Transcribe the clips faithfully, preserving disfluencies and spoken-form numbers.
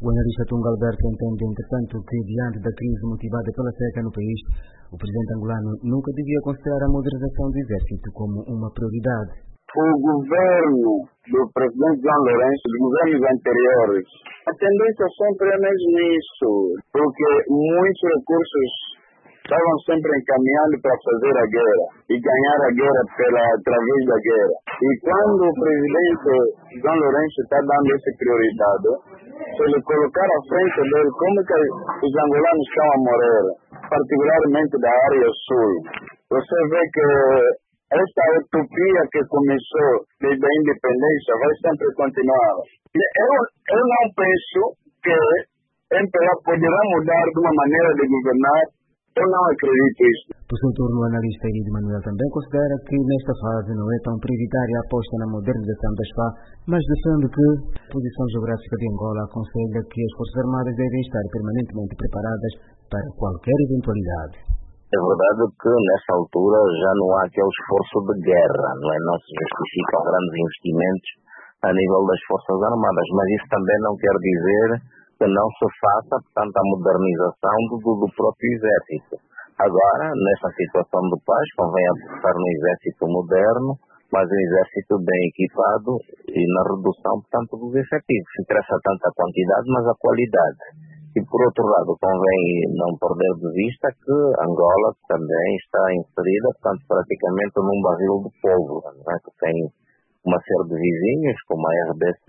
O analista Tunga Alberto entende, entretanto, que diante da crise motivada pela seca no país, o presidente angolano nunca devia considerar a modernização do exército como uma prioridade. O governo do presidente João Lourenço, dos governos anteriores, a tendência sempre é mesmo isso, porque muitos recursos estavam sempre encaminhando para fazer a guerra e ganhar a guerra pela, através da guerra. E quando o presidente João Lourenço está dando essa prioridade, se ele colocar à frente dele como que os angolanos estão a morrer, particularmente da área sul, você vê que esta utopia que começou desde a independência vai sempre continuar. Eu, eu não penso que M P A poderá mudar de uma maneira de governar. Eu não acredito nisso. Por seu turno, o analista Iridio Manuel também considera que nesta fase não é tão prioritária a aposta na modernização das F A, mas defende que a posição geográfica de Angola aconselha que as Forças Armadas devem estar permanentemente preparadas para qualquer eventualidade. É verdade que nessa altura já não há aquele esforço de guerra, não é? Não se justificam grandes investimentos a nível das Forças Armadas, mas isso também não quer dizer que não se faça, portanto, a modernização do, do próprio Exército. Agora, nessa situação de paz, convém apostar no Exército moderno, mas um Exército bem equipado e na redução, portanto, dos efetivos. Interessa tanto a quantidade, mas a qualidade. E, por outro lado, convém não perder de vista que Angola também está inserida, portanto, praticamente num barril de pólvora, não é? Que tem uma série de vizinhos, como a R D C,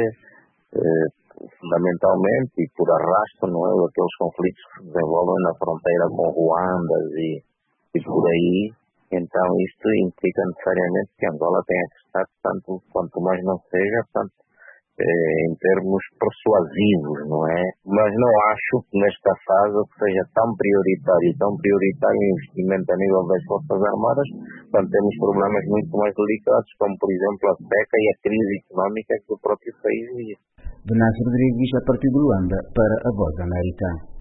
eh, fundamentalmente, e por arrasto, não é? Aqueles conflitos que se desenvolvem na fronteira com Ruanda e, e por aí. Então, isto implica necessariamente que Angola tenha que estar, portanto, quanto mais não seja, portanto, eh, em termos persuasivos, não é? Mas não acho que nesta fase que seja tão prioritário e tão prioritário o investimento a nível das Forças Armadas, quando temos problemas muito mais delicados, como, por exemplo, a seca e a crise económica que o próprio país vive. Venâncio Rodrigues, a partir de Luanda, para a Voz da América.